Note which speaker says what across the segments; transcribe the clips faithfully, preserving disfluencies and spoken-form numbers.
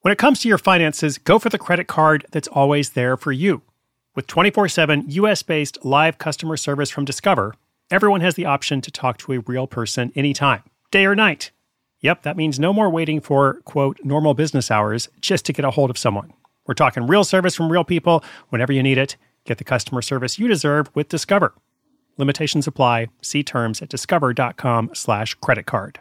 Speaker 1: When it comes to your finances, go for the credit card that's always there for you. With twenty-four seven U S-based live customer service from Discover, everyone has the option to talk to a real person anytime, day or night. Yep, that means no more waiting for, quote, normal business hours just to get a hold of someone. We're talking real service from real people whenever you need it. Get the customer service you deserve with Discover. Limitations apply. See terms at discover.com slash credit card.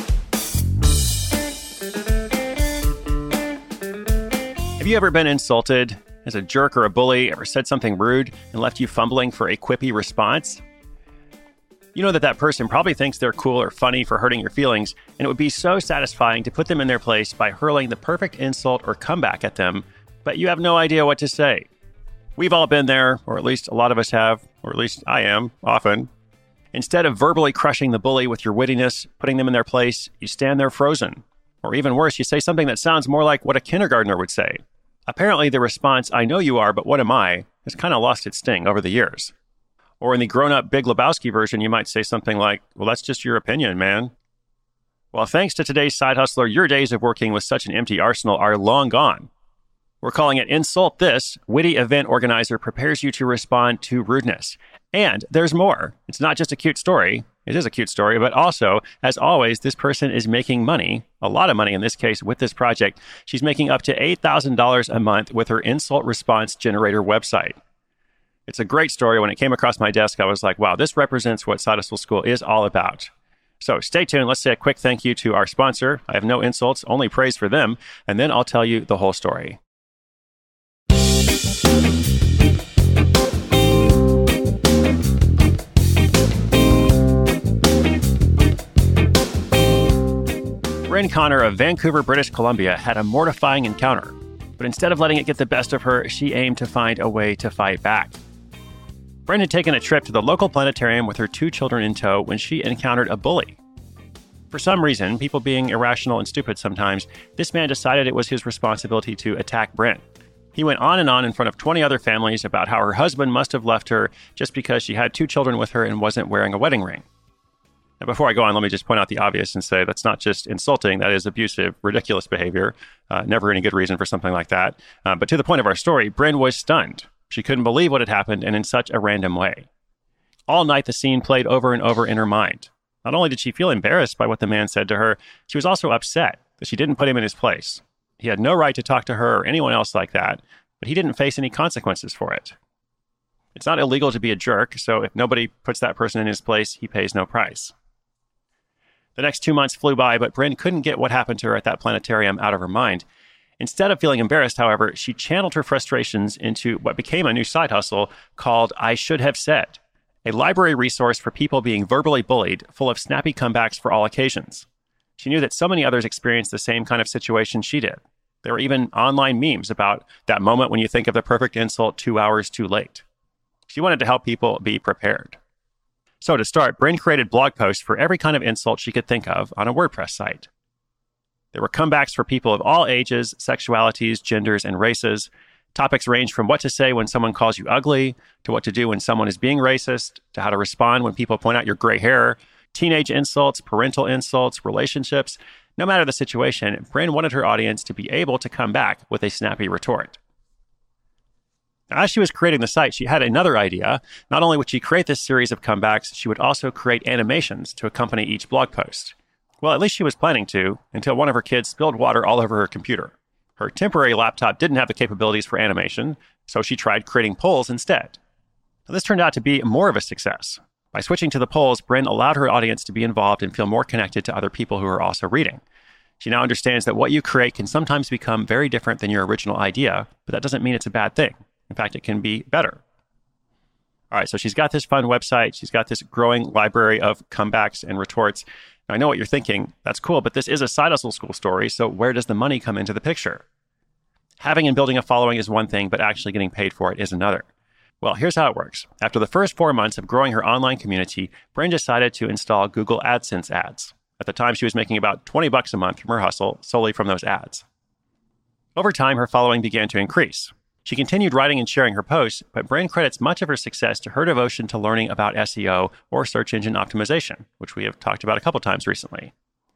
Speaker 2: Have you ever been insulted as a jerk or a bully, ever said something rude and left you fumbling for a quippy response? You know that that person probably thinks they're cool or funny for hurting your feelings, and it would be so satisfying to put them in their place by hurling the perfect insult or comeback at them, but you have no idea what to say. We've all been there, or at least a lot of us have, or at least I am, often. Instead of verbally crushing the bully with your wittiness, putting them in their place, you stand there frozen. Or even worse, you say something that sounds more like what a kindergartner would say. Apparently, the response, "I know you are, but what am I?" has kind of lost its sting over the years. Or in the grown-up Big Lebowski version, you might say something like, "Well, that's just your opinion, man." Well, thanks to today's side hustler, your days of working with such an empty arsenal are long gone. We're calling it Insult This. Witty event organizer prepares you to respond to rudeness. And there's more. It's not just a cute story. It is a cute story, but also, as always, this person is making money, a lot of money in this case, with this project. She's making up to eight thousand dollars a month with her insult response generator website. It's a great story. When it came across my desk, I was like, wow, this represents what Side Hustle School is all about. So stay tuned. Let's say a quick thank you to our sponsor. I have no insults, only praise for them. And then I'll tell you the whole story. Bryn Connor of Vancouver, British Columbia had a mortifying encounter, but instead of letting it get the best of her, she aimed to find a way to fight back. Bryn had taken a trip to the local planetarium with her two children in tow when she encountered a bully. For some reason, people being irrational and stupid sometimes, this man decided it was his responsibility to attack Bryn. He went on and on in front of twenty other families about how her husband must have left her just because she had two children with her and wasn't wearing a wedding ring. Now, before I go on, let me just point out the obvious and say that's not just insulting, that is abusive, ridiculous behavior. Uh, never any good reason for something like that. Uh, but to the point of our story, Bryn was stunned. She couldn't believe what had happened, and in such a random way. All night, the scene played over and over in her mind. Not only did she feel embarrassed by what the man said to her, she was also upset that she didn't put him in his place. He had no right to talk to her or anyone else like that, but he didn't face any consequences for it. It's not illegal to be a jerk, so if nobody puts that person in his place, he pays no price. The next two months flew by, but Bryn couldn't get what happened to her at that planetarium out of her mind. Instead of feeling embarrassed, however, she channeled her frustrations into what became a new side hustle called I Should Have Said, a library resource for people being verbally bullied, full of snappy comebacks for all occasions. She knew that so many others experienced the same kind of situation she did. There were even online memes about that moment when you think of the perfect insult two hours too late. She wanted to help people be prepared. So to start, Bryn created blog posts for every kind of insult she could think of on a WordPress site. There were comebacks for people of all ages, sexualities, genders, and races. Topics range from what to say when someone calls you ugly, to what to do when someone is being racist, to how to respond when people point out your gray hair, teenage insults, parental insults, relationships. No matter the situation, Bryn wanted her audience to be able to come back with a snappy retort. As she was creating the site, she had another idea. Not only would she create this series of comebacks, she would also create animations to accompany each blog post. Well, at least she was planning to, until one of her kids spilled water all over her computer. Her temporary laptop didn't have the capabilities for animation, so she tried creating polls instead. Now, this turned out to be more of a success. By switching to the polls, Bryn allowed her audience to be involved and feel more connected to other people who are also reading. She now understands that what you create can sometimes become very different than your original idea, but that doesn't mean it's a bad thing. In fact, it can be better. All right, so she's got this fun website. She's got this growing library of comebacks and retorts. Now, I know what you're thinking. That's cool, but this is a Side Hustle School story, so where does the money come into the picture? Having and building a following is one thing, but actually getting paid for it is another. Well, here's how it works. After the first four months of growing her online community, Bryn decided to install Google AdSense ads. At the time, she was making about twenty bucks a month from her hustle solely from those ads. Over time, her following began to increase. She continued writing and sharing her posts, but Bryn credits much of her success to her devotion to learning about S E O or search engine optimization, which we have talked about a couple times recently.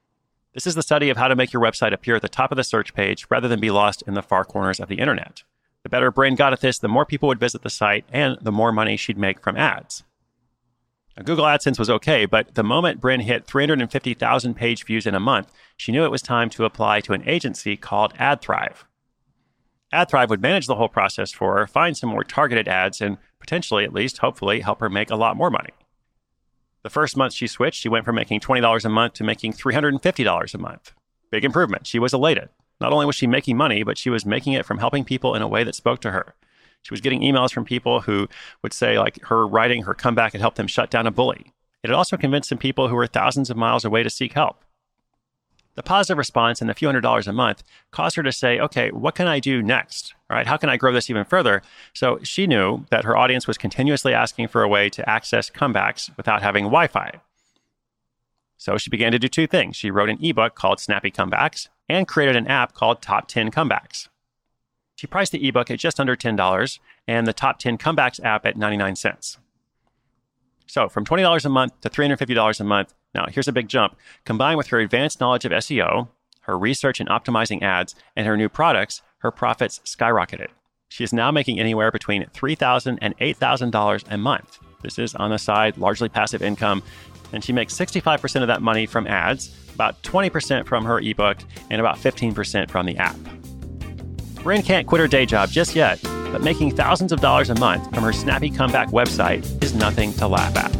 Speaker 2: This is the study of how to make your website appear at the top of the search page rather than be lost in the far corners of the internet. The better Bryn got at this, the more people would visit the site and the more money she'd make from ads. Now, Google AdSense was okay, but the moment Bryn hit three hundred fifty thousand page views in a month, she knew it was time to apply to an agency called AdThrive. AdThrive would manage the whole process for her, find some more targeted ads, and potentially, at least, hopefully, help her make a lot more money. The first month she switched, she went from making twenty dollars a month to making three hundred fifty dollars a month. Big improvement. She was elated. Not only was she making money, but she was making it from helping people in a way that spoke to her. She was getting emails from people who would say, like, her writing, her comeback had helped them shut down a bully. It had also convinced some people who were thousands of miles away to seek help. The positive response and the few hundred dollars a month caused her to say, okay, what can I do next? All right, how can I grow this even further? So she knew that her audience was continuously asking for a way to access comebacks without having Wi-Fi. So she began to do two things. She wrote an ebook called Snappy Comebacks and created an app called Top ten Comebacks. She priced the ebook at just under ten dollars and the Top ten Comebacks app at ninety-nine cents. So from twenty dollars a month to three hundred fifty dollars a month, now here's a big jump. Combined with her advanced knowledge of S E O, her research in optimizing ads, and her new products, her profits skyrocketed. She is now making anywhere between three thousand dollars and eight thousand dollars a month. This is on the side, largely passive income, and she makes sixty-five percent of that money from ads, about twenty percent from her ebook, and about fifteen percent from the app. Bryn can't quit her day job just yet, but making thousands of dollars a month from her Snappy Comeback website is nothing to laugh at.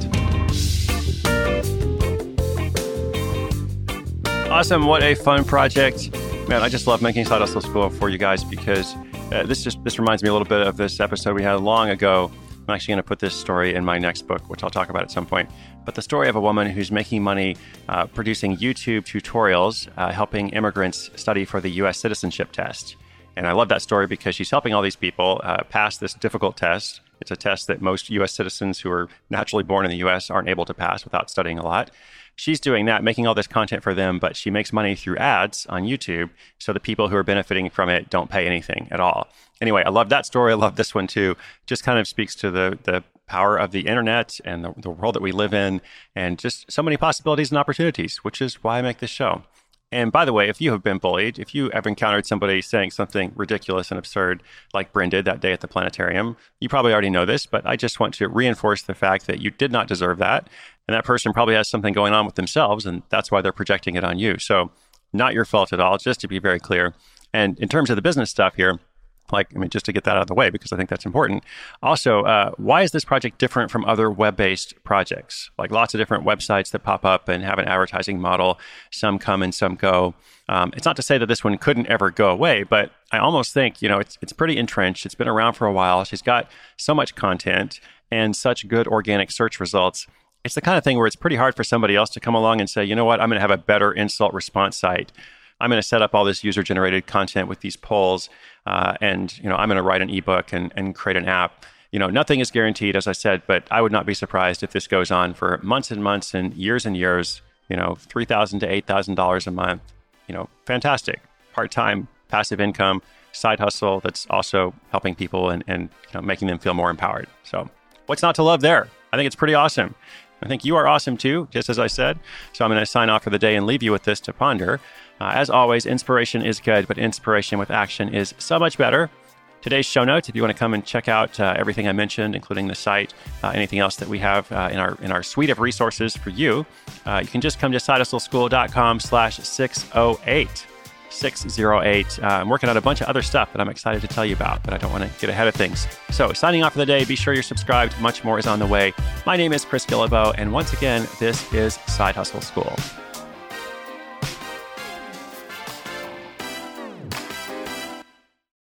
Speaker 2: Awesome. What a fun project. Man, I just love making Side Hustle School for you guys because uh, this just this reminds me a little bit of this episode we had long ago. I'm actually going to put this story in my next book, which I'll talk about at some point. But the story of a woman who's making money uh, producing YouTube tutorials, uh, helping immigrants study for the U S citizenship test. And I love that story because she's helping all these people uh, pass this difficult test. It's a test that most U S citizens who are naturally born in the U S aren't able to pass without studying a lot. She's doing that, making all this content for them, but she makes money through ads on YouTube. So the people who are benefiting from it don't pay anything at all. Anyway, I love that story. I love this one too. Just kind of speaks to the the power of the internet and the, the world that we live in and just so many possibilities and opportunities, which is why I make this show. And by the way, if you have been bullied, if you have encountered somebody saying something ridiculous and absurd like Bryn did that day at the planetarium, you probably already know this, but I just want to reinforce the fact that you did not deserve that. And that person probably has something going on with themselves, and that's why they're projecting it on you. So not your fault at all, just to be very clear. And in terms of the business stuff here, like, I mean, just to get that out of the way, because I think that's important. Also, uh, why is this project different from other web-based projects? Like lots of different websites that pop up and have an advertising model. Some come and some go. Um, it's not to say that this one couldn't ever go away, but I almost think, you know, it's it's pretty entrenched. It's been around for a while. She's got so much content and such good organic search results. It's the kind of thing where it's pretty hard for somebody else to come along and say, you know what, I'm going to have a better insult response site. I'm going to set up all this user-generated content with these polls, uh, and you know, I'm going to write an ebook and, and create an app. You know, nothing is guaranteed, as I said, but I would not be surprised if this goes on for months and months and years and years. You know, three thousand to eight thousand dollars a month. You know, fantastic part-time passive income side hustle that's also helping people and and you know, making them feel more empowered. So, what's not to love there? I think it's pretty awesome. I think you are awesome too, just as I said. So I'm going to sign off for the day and leave you with this to ponder. Uh, as always, inspiration is good, but inspiration with action is so much better. Today's show notes, if you want to come and check out uh, everything I mentioned, including the site, uh, anything else that we have uh, in our in our suite of resources for you, uh, you can just come to sidehustleschool.com slash 608. six oh eight. Uh, I'm working on a bunch of other stuff that I'm excited to tell you about, but I don't want to get ahead of things. So signing off for the day, be sure you're subscribed. Much more is on the way. My name is Chris Guillebeau, and once again, this is Side Hustle School.